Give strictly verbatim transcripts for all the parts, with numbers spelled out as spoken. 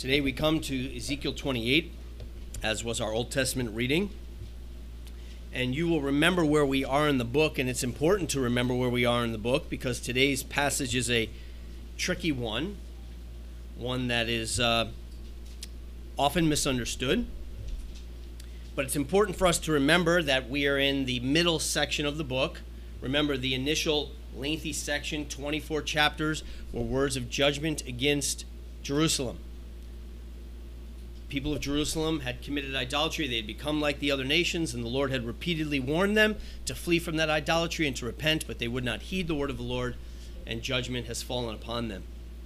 Today we come to Ezekiel twenty-eight, as was our Old Testament reading. And you will remember where we are in the book, and it's important to remember where we are in the book because today's passage is a tricky one, one that is uh, often misunderstood. But it's important for us to remember that we are in the middle section of the book. Remember, the initial lengthy section, twenty-four chapters, were words of judgment against Jerusalem. People of Jerusalem had committed idolatry. They had become like the other nations, and the Lord had repeatedly warned them to flee from that idolatry and to repent, but they would not heed the word of the Lord, and judgment has fallen upon them.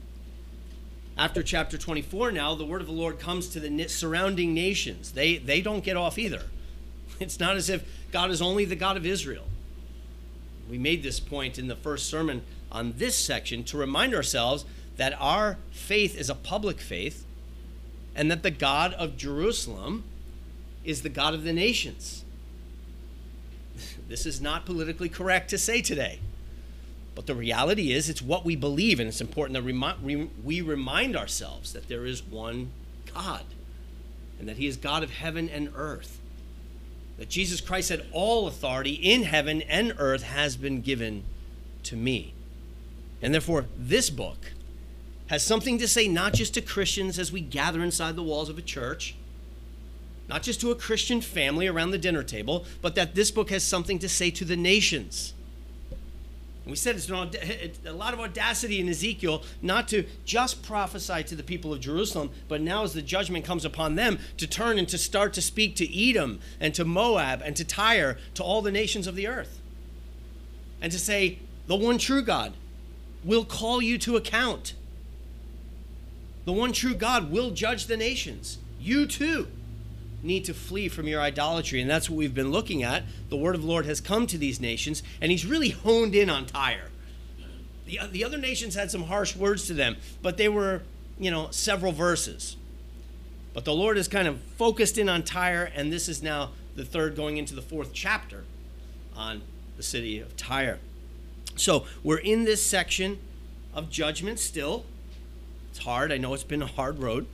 After chapter twenty-four now, the word of the Lord comes to the surrounding nations. They, they don't get off either. It's not as if God is only the God of Israel. We made this point in the first sermon on this section to remind ourselves that our faith is a public faith, and that the God of Jerusalem is the God of the nations. This is not politically correct to say today. But the reality is, it's what we believe, and it's important that remi- we remind ourselves that there is one God, and that he is God of heaven and earth. That Jesus Christ said, all authority in heaven and earth has been given to me. And therefore, this book has something to say not just to Christians as we gather inside the walls of a church, not just to a Christian family around the dinner table, but that this book has something to say to the nations. And we said it's a lot of audacity in Ezekiel not to just prophesy to the people of Jerusalem, but now as the judgment comes upon them, to turn and to start to speak to Edom and to Moab and to Tyre, to all the nations of the earth. And to say, the one true God will call you to account. The one true God will judge the nations. You too need to flee from your idolatry. And that's what we've been looking at. The word of the Lord has come to these nations, and he's really honed in on Tyre. The, the other nations had some harsh words to them, but they were, you know, several verses. But the Lord has kind of focused in on Tyre, and this is now the third going into the fourth chapter on the city of Tyre. So we're in this section of judgment still. It's hard. I know it's been a hard road.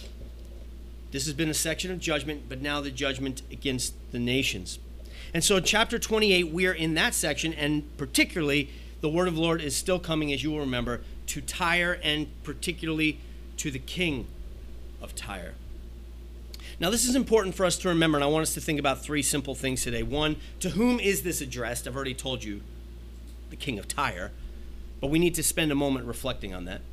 This has been a section of judgment, but now the judgment against the nations. And so in chapter twenty-eight, we are in that section, and particularly the word of the Lord is still coming, as you will remember, to Tyre and particularly to the king of Tyre. Now this is important for us to remember, and I want us to think about three simple things today. One, to whom is this addressed? I've already told you, the king of Tyre, but we need to spend a moment reflecting on that.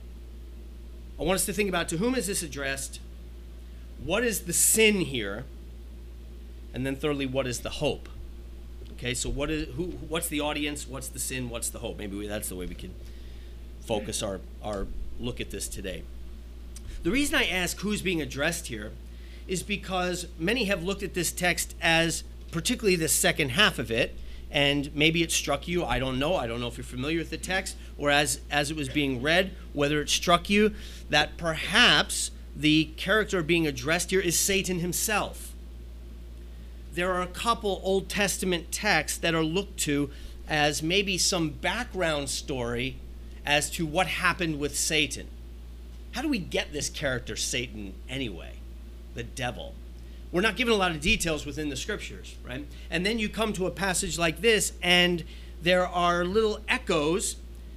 I want us to think about, to whom is this addressed? What is the sin here? And then thirdly, what is the hope? Okay, so what is who? What's the audience? What's the sin? What's the hope? Maybe we, that's the way we can focus our, our look at this today. The reason I ask who's being addressed here is because many have looked at this text as particularly the second half of it, and maybe it struck you. I don't know. I don't know if you're familiar with the text, or as, as it was being read, whether it struck you that perhaps the character being addressed here is Satan himself. There are a couple Old Testament texts that are looked to as maybe some background story as to what happened with Satan. How do we get this character Satan anyway? The devil. We're not given a lot of details within the scriptures, right? And then you come to a passage like this, and there are little echoes,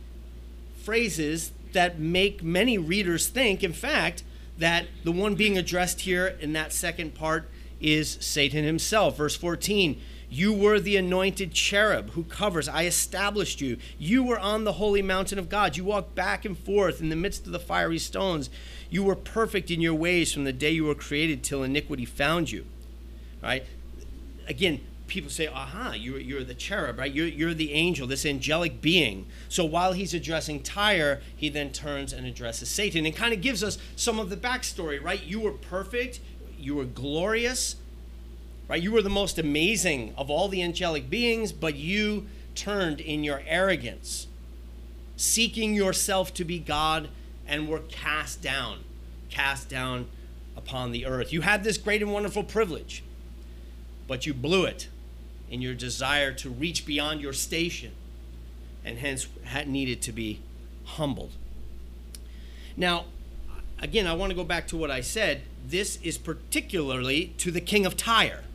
phrases that make many readers think, in fact, that the one being addressed here in that second part is Satan himself. Verse fourteen, you were the anointed cherub who covers. I established you. You were on the holy mountain of God. You walked back and forth in the midst of the fiery stones. You were perfect in your ways from the day you were created till iniquity found you. Right? Again, people say, aha, you're, you're the cherub, right? You're, you're the angel, this angelic being. So while he's addressing Tyre, he then turns and addresses Satan and kind of gives us some of the backstory, right? You were perfect. You were glorious, right? You were the most amazing of all the angelic beings, but you turned in your arrogance, seeking yourself to be God, and were cast down, cast down upon the earth. You had this great and wonderful privilege, but you blew it in your desire to reach beyond your station, and hence had needed to be humbled. Now, again, I want to go back to what I said. This is particularly to the king of Tyre.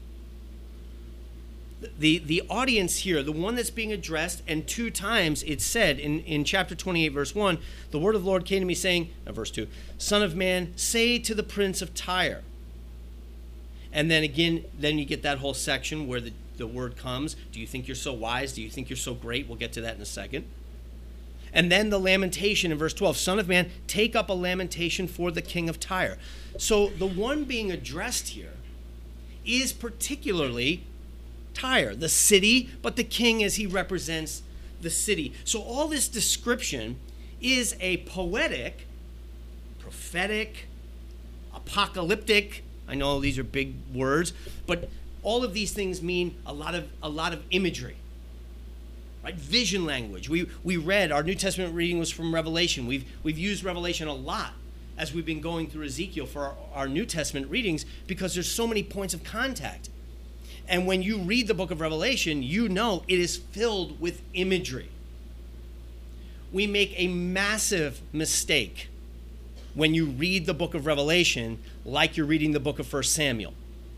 The, the audience here, the one that's being addressed, and two times it's said in, in chapter twenty-eight, verse one, the word of the Lord came to me saying, uh, verse two, Son of man, say to the prince of Tyre. And then again, then you get that whole section where the, the word comes. Do you think you're so wise? Do you think you're so great? We'll get to that in a second. And then the lamentation in verse twelve, Son of man, take up a lamentation for the king of Tyre. So the one being addressed here is particularly Tyre, the city, but the king as he represents the city. So all this description is a poetic, prophetic, apocalyptic, I know these are big words, but all of these things mean a lot of a lot of imagery. Right? Vision language. We we read, our New Testament reading was from Revelation. We've we've used Revelation a lot as we've been going through Ezekiel for our, our New Testament readings because there's so many points of contact. And when you read the book of Revelation, you know it is filled with imagery. We make a massive mistake when you read the book of Revelation like you're reading the book of First Samuel.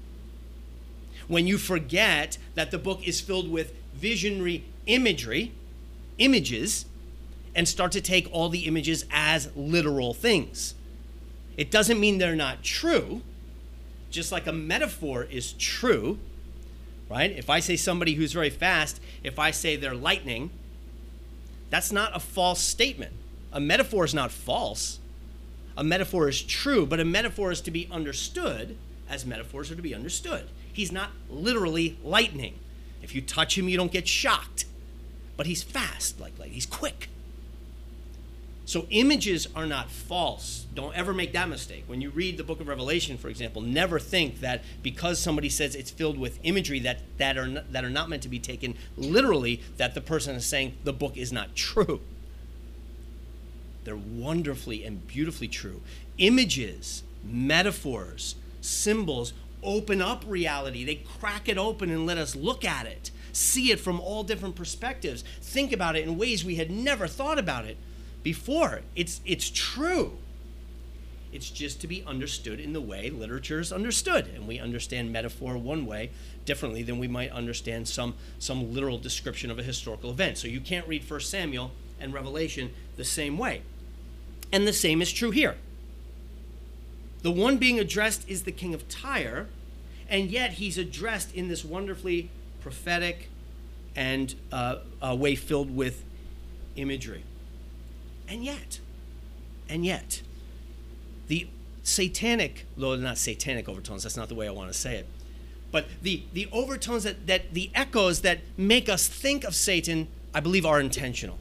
When you forget that the book is filled with visionary imagery, images, and start to take all the images as literal things. It doesn't mean they're not true, just like a metaphor is true. Right? If I say somebody who's very fast, if I say they're lightning, that's not a false statement. A metaphor is not false. A metaphor is true, but a metaphor is to be understood as metaphors are to be understood. He's not literally lightning. If you touch him, you don't get shocked. But he's fast, like, like he's quick. So images are not false. Don't ever make that mistake. When you read the book of Revelation, for example, never think that because somebody says it's filled with imagery that, that, are, not, that are not meant to be taken literally, that the person is saying the book is not true. They're wonderfully and beautifully true. Images, metaphors, symbols open up reality. They crack it open and let us look at it, see it from all different perspectives, think about it in ways we had never thought about it before. It's it's true. It's just to be understood in the way literature is understood. And we understand metaphor one way differently than we might understand some, some literal description of a historical event. So you can't read First Samuel and Revelation the same way. And the same is true here. The one being addressed is the king of Tyre, and yet he's addressed in this wonderfully prophetic and uh, a way filled with imagery. And yet, and yet, the satanic, though not satanic overtones, that's not the way I want to say it, but the, the overtones that, that the echoes that make us think of Satan, I believe are intentional.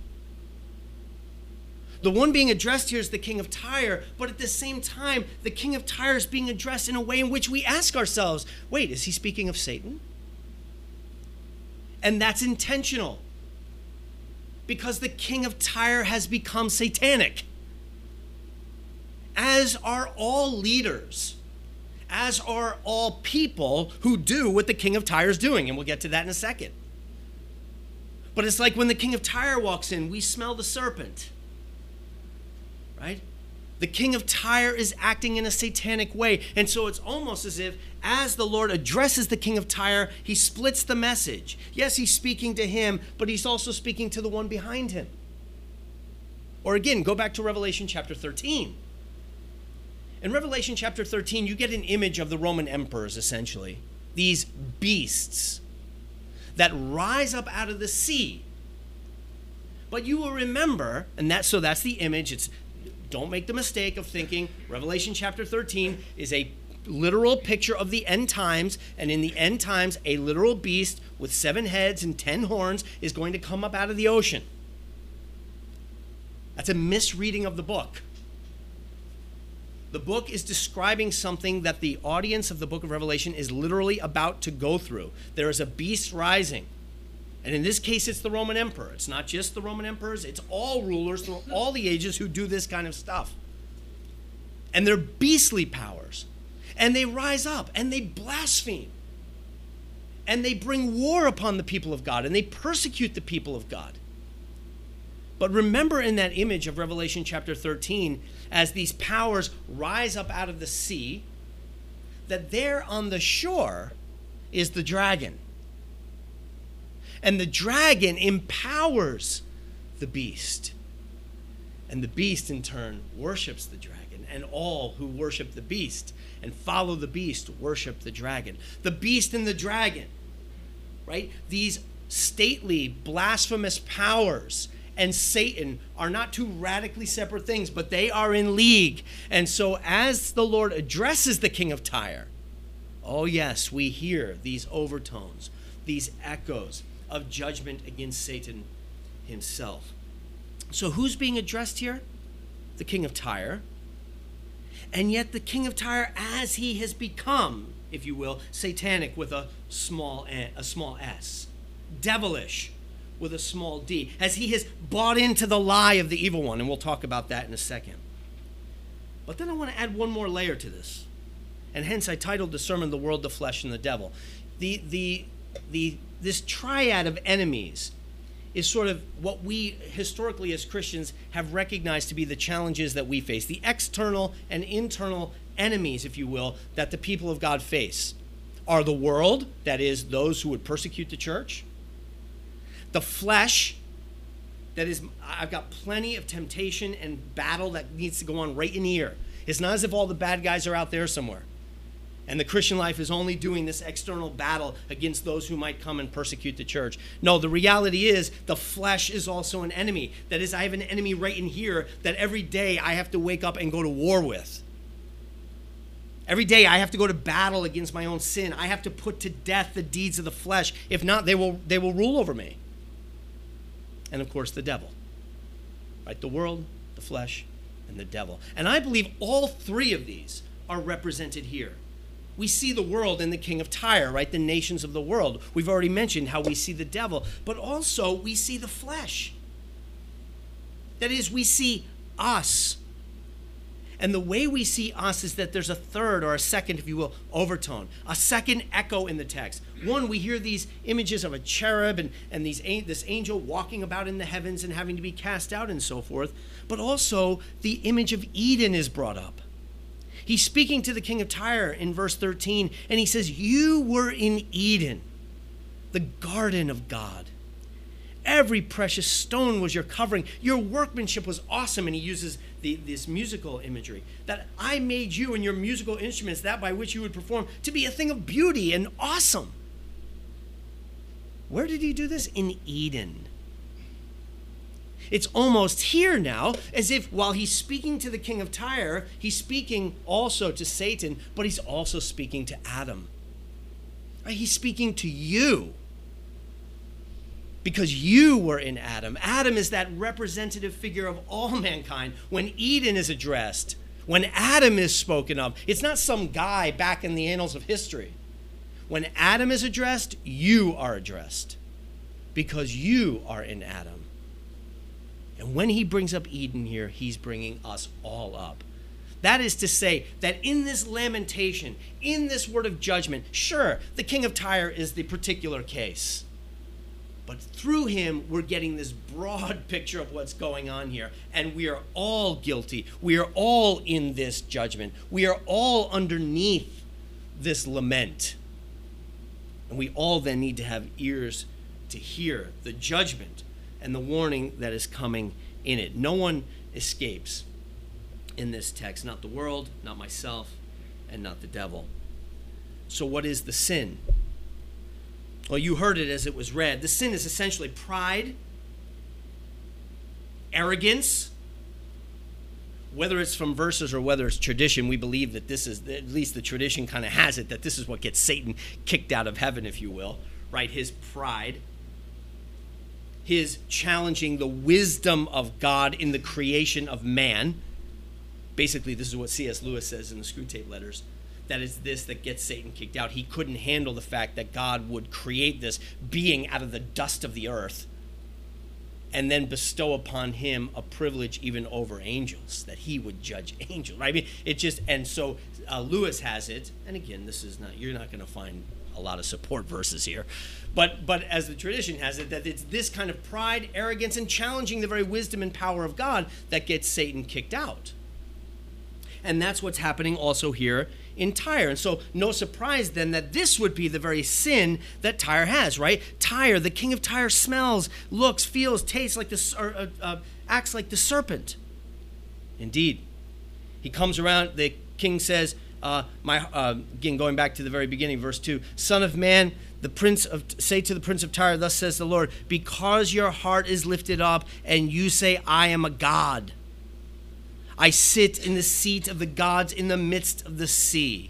The one being addressed here is the king of Tyre, but at the same time, the king of Tyre is being addressed in a way in which we ask ourselves, wait, is he speaking of Satan? And that's intentional, because the king of Tyre has become satanic, as are all leaders, as are all people who do what the king of Tyre is doing, and we'll get to that in a second. But it's like when the king of Tyre walks in, we smell the serpent, right? The king of Tyre is acting in a satanic way, and so it's almost as if as the Lord addresses the king of Tyre, he splits the message. Yes, he's speaking to him, but he's also speaking to the one behind him. Or again, go back to Revelation chapter thirteen. In Revelation chapter thirteen, you get an image of the Roman emperors, essentially. These beasts that rise up out of the sea. But you will remember, and that, so that's the image. It's, don't make the mistake of thinking Revelation chapter thirteen is a literal picture of the end times, and in the end times, a literal beast with seven heads and ten horns is going to come up out of the ocean. That's a misreading of the book. The book is describing something that the audience of the book of Revelation is literally about to go through. There is a beast rising. And in this case, it's the Roman emperor. It's not just the Roman emperors. It's all rulers through all the ages who do this kind of stuff. And they're beastly powers. And they rise up and they blaspheme. And they bring war upon the people of God. And they persecute the people of God. But remember in that image of Revelation chapter thirteen, as these powers rise up out of the sea, that there on the shore is the dragon. And the dragon empowers the beast. And the beast in turn worships the dragon. And all who worship the beast and follow the beast worship the dragon. The beast and the dragon, right? These stately, blasphemous powers and Satan are not two radically separate things, but they are in league. And so as the Lord addresses the king of Tyre, oh yes, we hear these overtones, these echoes of judgment against Satan himself. So who's being addressed here? The king of Tyre. And yet the king of Tyre, as he has become, if you will, satanic with a small a, a small s, devilish with a small d, as he has bought into the lie of the evil one, and we'll talk about that in a second. But then I want to add one more layer to this, and hence I titled the sermon, "The World, the Flesh, and the Devil." The the the this triad of enemies is sort of what we historically as Christians have recognized to be the challenges that we face, the external and internal enemies, if you will, that the people of God face are the world, that is, those who would persecute the church, the flesh, that is, I've got plenty of temptation and battle that needs to go on right in here. It's not as if all the bad guys are out there somewhere, and the Christian life is only doing this external battle against those who might come and persecute the church. No, the reality is the flesh is also an enemy. That is, I have an enemy right in here that every day I have to wake up and go to war with. Every day I have to go to battle against my own sin. I have to put to death the deeds of the flesh. If not, they will they will rule over me. And of course, the devil. Right? The world, the flesh, and the devil. And I believe all three of these are represented here. We see the world in the king of Tyre, right? The nations of the world. We've already mentioned how we see the devil, but also we see the flesh. That is, we see us. And the way we see us is that there's a third or a second, if you will, overtone, a second echo in the text. One, we hear these images of a cherub and, and these, this angel walking about in the heavens and having to be cast out and so forth. But also the image of Eden is brought up. He's speaking to the king of Tyre in verse thirteen, and he says, "You were in Eden, the garden of God. Every precious stone was your covering. Your workmanship was awesome." And he uses the, this musical imagery, that I made you and your musical instruments, that by which you would perform, to be a thing of beauty and awesome. Where did he do this? In Eden. It's almost here now, as if while he's speaking to the king of Tyre, he's speaking also to Satan, but he's also speaking to Adam. Right? He's speaking to you. Because you were in Adam. Adam is that representative figure of all mankind. When Eden is addressed, when Adam is spoken of, it's not some guy back in the annals of history. When Adam is addressed, you are addressed. Because you are in Adam. And when he brings up Eden here, he's bringing us all up. That is to say that in this lamentation, in this word of judgment, sure, the king of Tyre is the particular case. But through him, we're getting this broad picture of what's going on here. And we are all guilty. We are all in this judgment. We are all underneath this lament. And we all then need to have ears to hear the judgment and the warning that is coming in it. No one escapes in this text. Not the world, not myself, and not the devil. So what is the sin? Well, you heard it as it was read. The sin is essentially pride, arrogance. Whether it's from verses or whether it's tradition, we believe that this is, at least the tradition kind of has it, that this is what gets Satan kicked out of heaven, if you will, right? His pride, his challenging the wisdom of God in the creation of man. Basically, this is what C S Lewis says in the Screwtape Letters. That is this that gets Satan kicked out. He couldn't handle the fact that God would create this being out of the dust of the earth and then bestow upon him a privilege even over angels, that he would judge angels. Right? I mean, it just, and so uh, Lewis has it, and again, this is not, you're not going to find a lot of support verses here. But but as the tradition has it, that it's this kind of pride, arrogance, and challenging the very wisdom and power of God that gets Satan kicked out. And that's what's happening also here in Tyre. And so no surprise then that this would be the very sin that Tyre has, right? Tyre, the king of Tyre, smells, looks, feels, tastes like the, or, uh, uh, acts like the serpent. Indeed. He comes around, the king says, uh, my uh, again, going back to the very beginning, verse two, Son of man, the prince of, say to the prince of Tyre, thus says the Lord, because your heart is lifted up and you say, I am a god. I sit in the seat of the gods in the midst of the sea.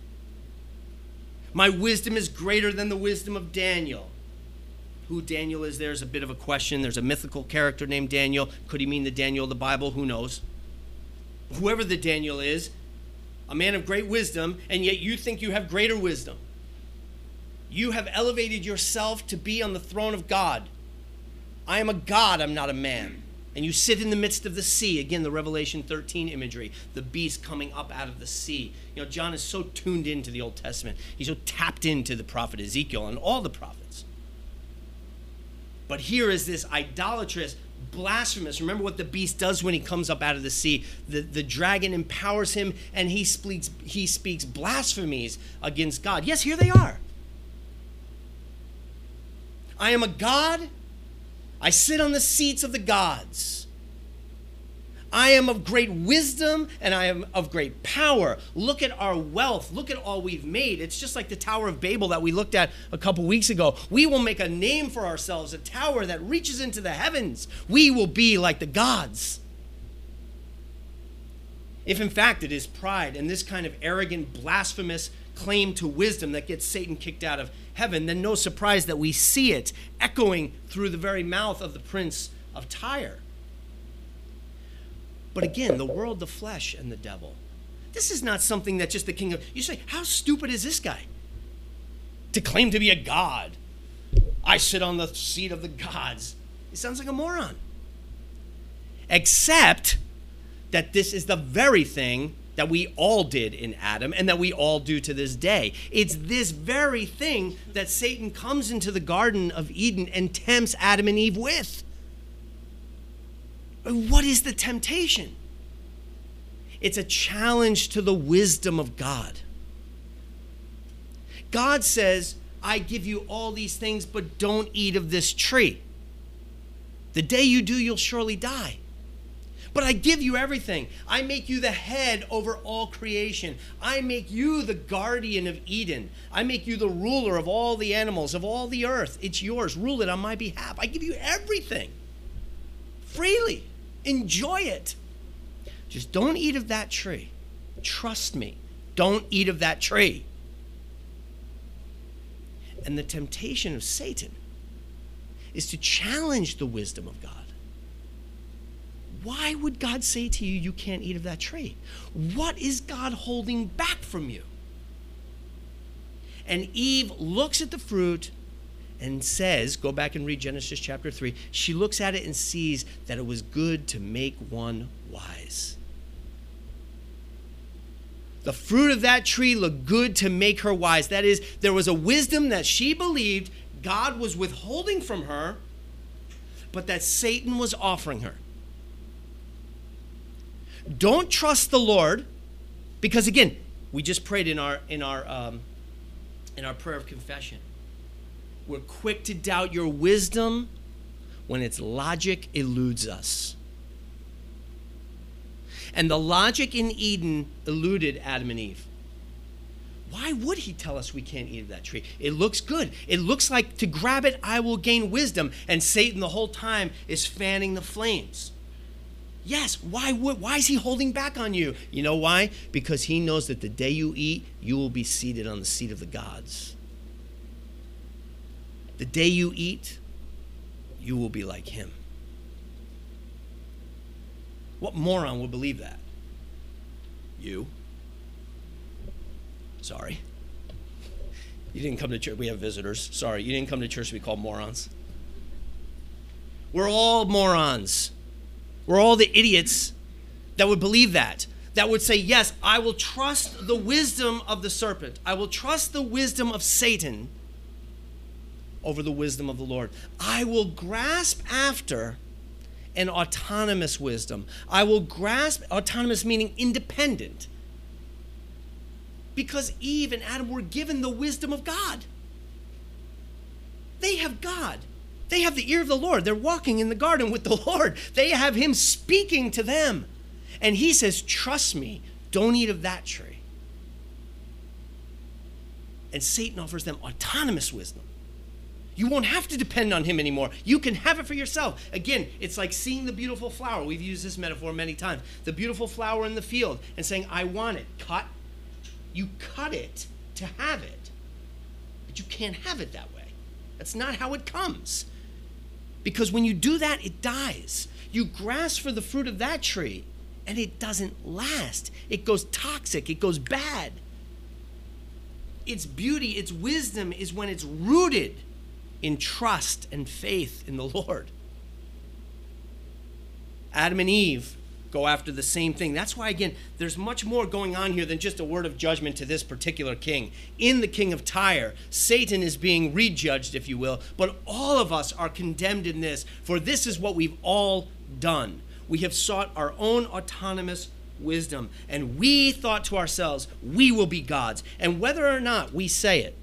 My wisdom is greater than the wisdom of Daniel. Who Daniel is, there's a bit of a question. There's a mythical character named Daniel. Could he mean the Daniel of the Bible? Who knows? Whoever the Daniel is, a man of great wisdom, and yet you think you have greater wisdom. You have elevated yourself to be on the throne of God. I am a god, I'm not a man. And you sit in the midst of the sea. Again, the Revelation thirteen imagery, the beast coming up out of the sea. You know, John is so tuned into the Old Testament. He's so tapped into the prophet Ezekiel and all the prophets. But here is this idolatrous, blasphemous. Remember what the beast does when he comes up out of the sea. The, the dragon empowers him and he speaks, he speaks blasphemies against God. Yes, here they are. I am a god. I sit on the seats of the gods. I am of great wisdom and I am of great power. Look at our wealth. Look at all we've made. It's just like the Tower of Babel that we looked at a couple weeks ago. We will make a name for ourselves, a tower that reaches into the heavens. We will be like the gods. If in fact it is pride and this kind of arrogant, blasphemous claim to wisdom that gets Satan kicked out of heaven, then no surprise that we see it echoing through the very mouth of the prince of Tyre. But again, the world, the flesh, and the devil. This is not something that just the king of... You say, how stupid is this guy? To claim to be a god. I sit on the seat of the gods. He sounds like a moron. Except that this is the very thing that we all did in Adam and that we all do to this day. It's this very thing that Satan comes into the Garden of Eden and tempts Adam and Eve with. What is the temptation? It's a challenge to the wisdom of God. God says, I give you all these things, but don't eat of this tree. The day you do, you'll surely die. But I give you everything. I make you the head over all creation. I make you the guardian of Eden. I make you the ruler of all the animals, of all the earth. It's yours. Rule it on my behalf. I give you everything. Freely. Enjoy it. Just don't eat of that tree. Trust me. Don't eat of that tree. And the temptation of Satan is to challenge the wisdom of God. Why would God say to you, you can't eat of that tree? What is God holding back from you? And Eve looks at the fruit and says, go back and read Genesis chapter three. She looks at it and sees that it was good to make one wise. The fruit of that tree looked good to make her wise. That is, there was a wisdom that she believed God was withholding from her, but that Satan was offering her. Don't trust the Lord, because again, we just prayed in our in our um, in our prayer of confession. We're quick to doubt your wisdom when its logic eludes us. And the logic in Eden eluded Adam and Eve. Why would he tell us we can't eat of that tree? It looks good. It looks like to grab it, I will gain wisdom. And Satan the whole time is fanning the flames. Yes, why would, why is he holding back on you? You know why? Because he knows that the day you eat, you will be seated on the seat of the gods. The day you eat, you will be like him. What moron would believe that? You. Sorry. You didn't come to church. We have visitors. Sorry, you didn't come to church to be called morons. We're all morons. We're all the idiots that would believe that. that would say, yes, I will trust the wisdom of the serpent. I will trust the wisdom of Satan over the wisdom of the Lord. I will grasp after an autonomous wisdom. I will grasp, autonomous meaning independent. Because Eve and Adam were given the wisdom of God. They have God. They have the ear of the Lord. They're walking in the garden with the Lord. They have him speaking to them. And he says, trust me, don't eat of that tree. And Satan offers them autonomous wisdom. You won't have to depend on him anymore. You can have it for yourself. Again, it's like seeing the beautiful flower. We've used this metaphor many times. The beautiful flower in the field and saying, I want it. Cut. You cut it to have it. But you can't have it that way. That's not how it comes. Because when you do that, it dies. You grasp for the fruit of that tree, and it doesn't last. It goes toxic. It goes bad. Its beauty, its wisdom is when it's rooted in trust and faith in the Lord. Adam and Eve go after the same thing. That's why, again, there's much more going on here than just a word of judgment to this particular king. In the king of Tyre, Satan is being rejudged, if you will, but all of us are condemned in this, for this is what we've all done. We have sought our own autonomous wisdom, and we thought to ourselves, we will be gods. And whether or not we say it,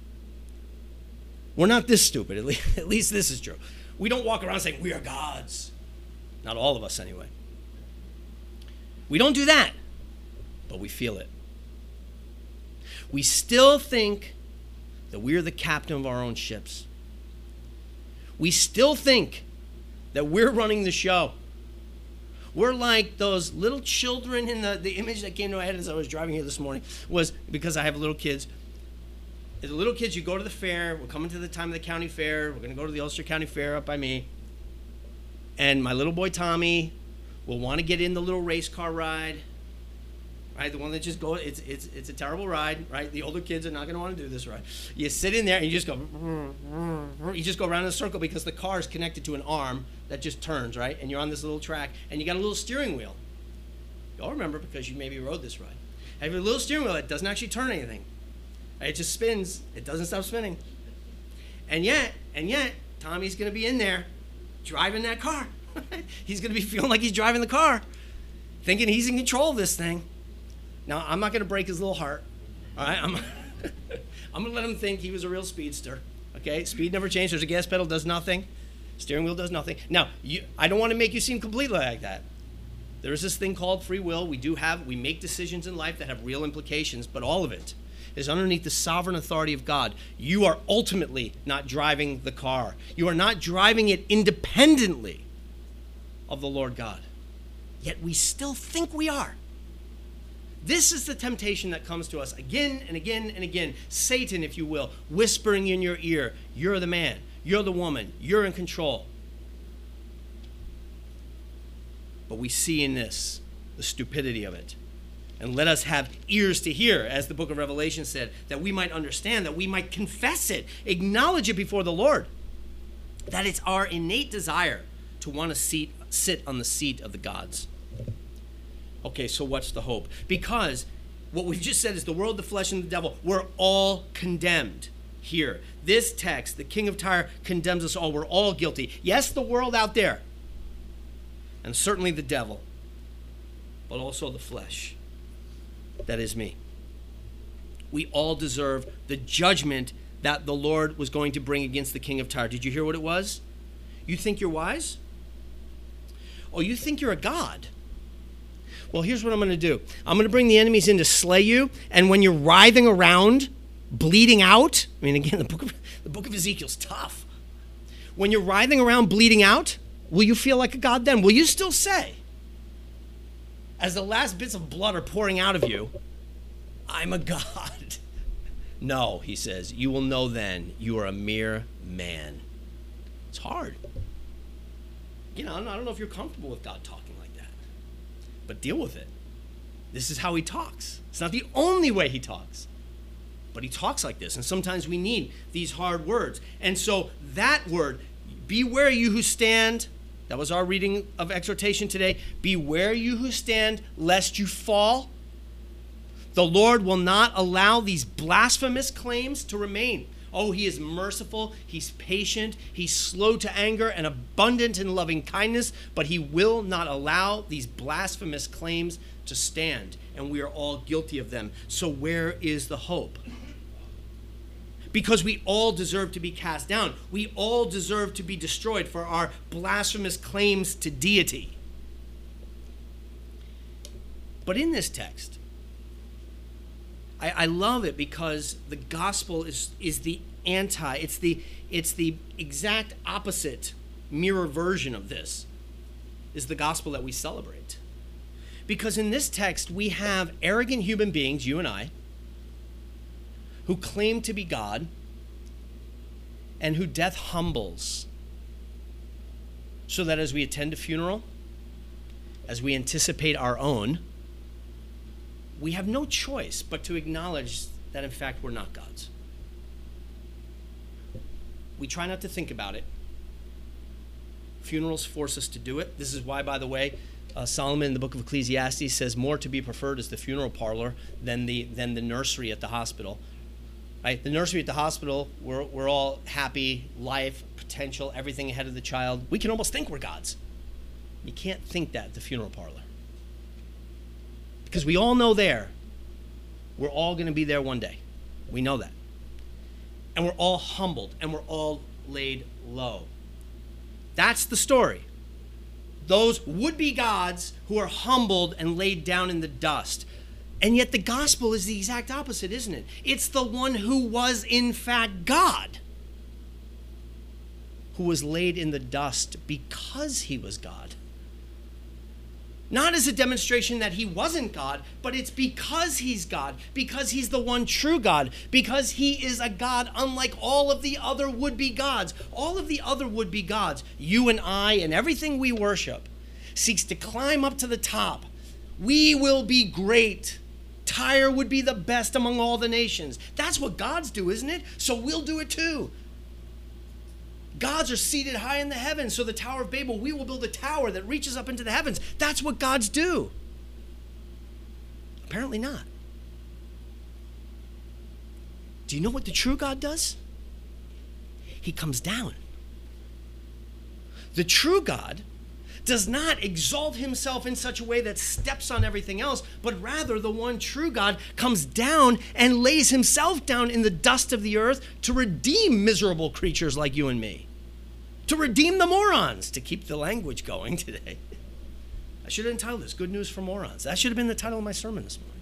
we're not this stupid. At least, at least this is true. We don't walk around saying, we are gods. Not all of us, anyway. We don't do that, but we feel it. We still think that we're the captain of our own ships. We still think that we're running the show. We're like those little children in the, the image that came to my head as I was driving here this morning was, because I have little kids, as little kids, you go to the fair. We're coming to the time of the county fair. We're going to go to the Ulster County Fair up by me. And my little boy Tommy will want to get in the little race car ride, right? The one that just goes, it's it's it's a terrible ride, right? The older kids are not going to want to do this ride. You sit in there and you just go, you just go around in a circle because the car is connected to an arm that just turns, right? And you're on this little track and you got a little steering wheel. Y'all remember because you maybe rode this ride. I have a little steering wheel that doesn't actually turn anything. It just spins. It doesn't stop spinning. And yet, and yet, Tommy's going to be in there driving that car. He's going to be feeling like he's driving the car, thinking he's in control of this thing. Now, I'm not going to break his little heart. All right? I'm, I'm going to let him think he was a real speedster. Okay? Speed never changed. There's a gas pedal, does nothing. Steering wheel does nothing. Now, you, I don't want to make you seem completely like that. There is this thing called free will. We do have, we make decisions in life that have real implications, but all of it is underneath the sovereign authority of God. You are ultimately not driving the car. You are not driving it independently of the Lord God. Yet we still think we are. This is the temptation that comes to us again and again and again. Satan, if you will, whispering in your ear, you're the man, you're the woman, you're in control. But we see in this the stupidity of it. And let us have ears to hear, as the book of Revelation said, that we might understand, that we might confess it, acknowledge it before the Lord. That it's our innate desire to want to seat, sit on the seat of the gods. Okay, so what's the hope? Because what we've just said is the world, the flesh, and the devil, we're all condemned here. This text, the king of Tyre, condemns us all. We're all guilty. Yes, the world out there, and certainly the devil, but also the flesh. That is me. We all deserve the judgment that the Lord was going to bring against the king of Tyre. Did you hear what it was? You think you're wise? Oh, you think you're a god? Well, here's what I'm going to do. I'm going to bring the enemies in to slay you, and when you're writhing around, bleeding out, I mean, again, the book of, the book of Ezekiel's tough. When you're writhing around, bleeding out, will you feel like a god then? Will you still say, as the last bits of blood are pouring out of you, I'm a god? No, he says, you will know then you are a mere man. It's hard. You know, I don't know if you're comfortable with God talking like that, but deal with it. This is how he talks. It's not the only way he talks, but he talks like this, and sometimes we need these hard words. And so that word, beware you who stand That was our reading of exhortation today. Beware you who stand, lest you fall. The Lord will not allow these blasphemous claims to remain. Oh, he is merciful, he's patient, he's slow to anger and abundant in loving kindness, but he will not allow these blasphemous claims to stand, and we are all guilty of them. So where is the hope? Because we all deserve to be cast down. We all deserve to be destroyed for our blasphemous claims to deity. But in this text, I, I love it because the gospel is, is the anti, it's the, it's the exact opposite mirror version of this, is the gospel that we celebrate. Because in this text, we have arrogant human beings, you and I, who claim to be God and who death humbles, so that as we attend a funeral, as we anticipate our own, we have no choice but to acknowledge that, in fact, we're not God's. We try not to think about it. Funerals force us to do it. This is why, by the way, uh, Solomon in the book of Ecclesiastes says more to be preferred is the funeral parlor than the than the nursery at the hospital. Right? The nursery at the hospital, we're, we're all happy, life, potential, everything ahead of the child. We can almost think we're God's. You can't think that at the funeral parlor. Because we all know there, we're all going to be there one day. We know that. And we're all humbled, and we're all laid low. That's the story. Those would-be gods who are humbled and laid down in the dust. And yet the gospel is the exact opposite, isn't it? It's the one who was in fact God, who was laid in the dust because he was God. Not as a demonstration that he wasn't God, but it's because he's God, because he's the one true God, because he is a God unlike all of the other would-be gods. All of the other would-be gods, you and I and everything we worship, seeks to climb up to the top. We will be great. Tyre would be the best among all the nations. That's what gods do, isn't it? So we'll do it too. Gods are seated high in the heavens, so the Tower of Babel, we will build a tower that reaches up into the heavens. That's what gods do. Apparently not. Do you know what the true God does? He comes down. The true God does not exalt himself in such a way that steps on everything else, but rather the one true God comes down and lays himself down in the dust of the earth to redeem miserable creatures like you and me, to redeem the morons, to keep the language going today. I should have entitled this, Good News for Morons. That should have been the title of my sermon this morning.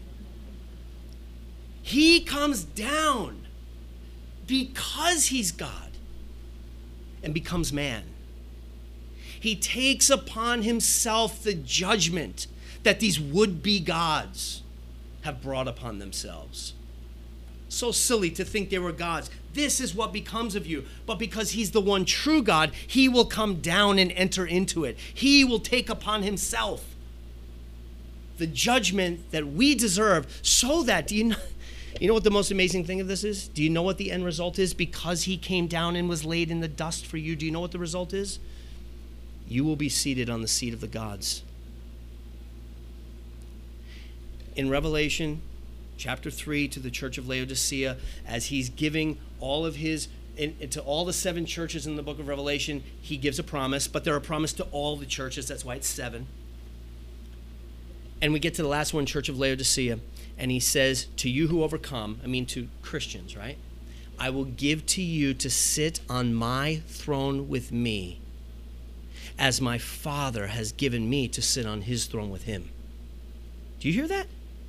He comes down because he's God and becomes man. He takes upon himself the judgment that these would-be gods have brought upon themselves. So silly to think they were gods. This is what becomes of you. But because he's the one true God, he will come down and enter into it. He will take upon himself the judgment that we deserve, so that, do you know, you know what the most amazing thing of this is? Do you know what the end result is? Because he came down and was laid in the dust for you, do you know what the result is? You will be seated on the seat of the gods. In Revelation chapter three to the church of Laodicea, as he's giving all of his, in, to all the seven churches in the book of Revelation, he gives a promise, but they're a promise to all the churches. That's why it's seven. And we get to the last one, church of Laodicea, and he says, to you who overcome, I mean to Christians, right? I will give to you to sit on my throne with me, as my Father has given me to sit on his throne with him. Do you hear that?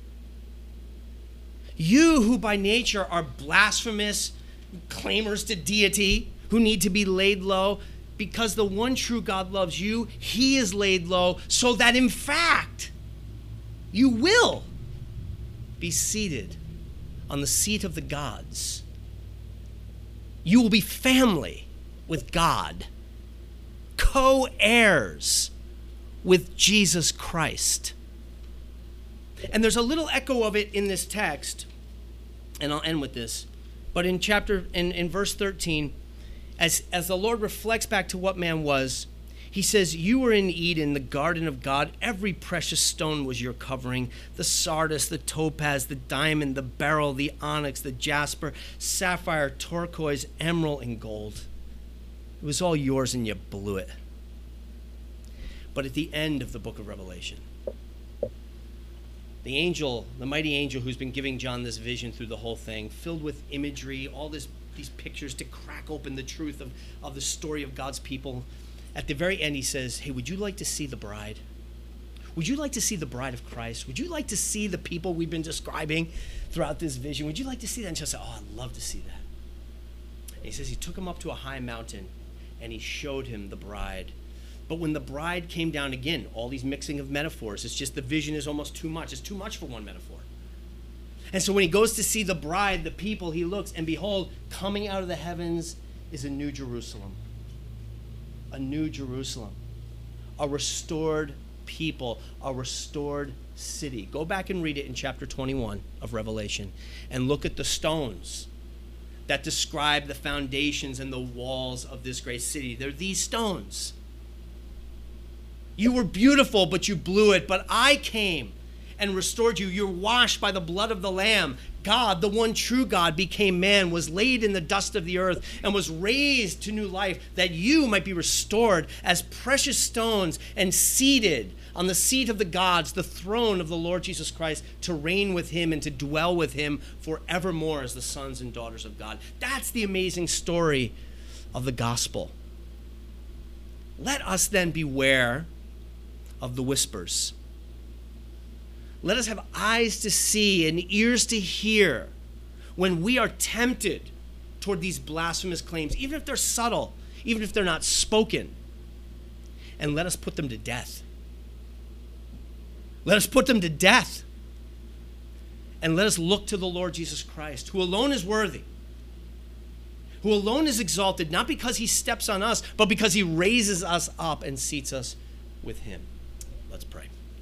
You who by nature are blasphemous, claimers to deity, who need to be laid low, because the one true God loves you, he is laid low, so that in fact, you will be seated on the seat of the gods. You will be family with God, co-heirs with Jesus Christ. And there's a little echo of it in this text, and I'll end with this. But in chapter, in, in verse thirteen, as, as the Lord reflects back to what man was, He says, you were in Eden, the garden of God. Every precious stone was your covering. The sardius, the topaz, the diamond, the beryl, the onyx, the jasper, sapphire, turquoise, emerald, and gold. It was all yours and you blew it. But at the end of the book of Revelation, the angel, the mighty angel who's been giving John this vision through the whole thing, filled with imagery, all this, these pictures to crack open the truth of, of the story of God's people, at the very end, he says, hey, would you like to see the bride? Would you like to see the bride of Christ? Would you like to see the people we've been describing throughout this vision? Would you like to see that? And she'll say, oh, I'd love to see that. And he says he took him up to a high mountain and he showed him the bride. But when the bride came down again, all these mixing of metaphors, it's just the vision is almost too much. It's too much for one metaphor. And so when he goes to see the bride, the people, he looks, and behold, coming out of the heavens is a new Jerusalem. A new Jerusalem, a restored people, a restored city. Go back and read it in chapter twenty-one of Revelation and look at the stones that describe the foundations and the walls of this great city. They're these stones. You were beautiful, but you blew it. But I came and restored you. You're washed by the blood of the Lamb. God, the one true God, became man, was laid in the dust of the earth, and was raised to new life, that you might be restored as precious stones and seated on the seat of the gods, the throne of the Lord Jesus Christ, to reign with him and to dwell with him forevermore as the sons and daughters of God. That's the amazing story of the gospel. Let us then beware of the whispers. Let us have eyes to see and ears to hear when we are tempted toward these blasphemous claims, even if they're subtle, even if they're not spoken. And let us put them to death. Let us put them to death. And let us look to the Lord Jesus Christ, who alone is worthy, who alone is exalted, not because he steps on us, but because he raises us up and seats us with him. Let's pray.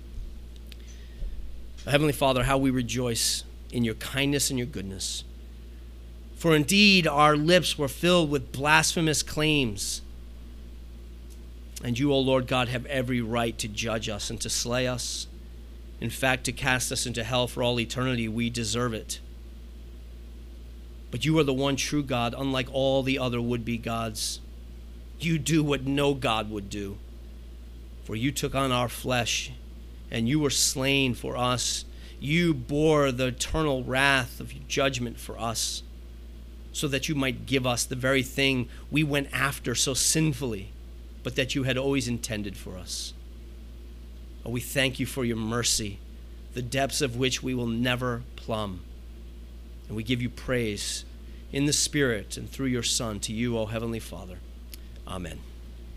Heavenly Father, how we rejoice in your kindness and your goodness. For indeed, our lips were filled with blasphemous claims. And you, O Lord God, have every right to judge us and to slay us. In fact, to cast us into hell for all eternity. We deserve it. But you are the one true God, unlike all the other would-be gods. You do what no God would do. For you took on our flesh, and you were slain for us. You bore the eternal wrath of your judgment for us, so that you might give us the very thing we went after so sinfully, but that you had always intended for us. Oh, we thank you for your mercy, the depths of which we will never plumb. And we give you praise in the Spirit and through your Son, to you, O Heavenly Father. Amen.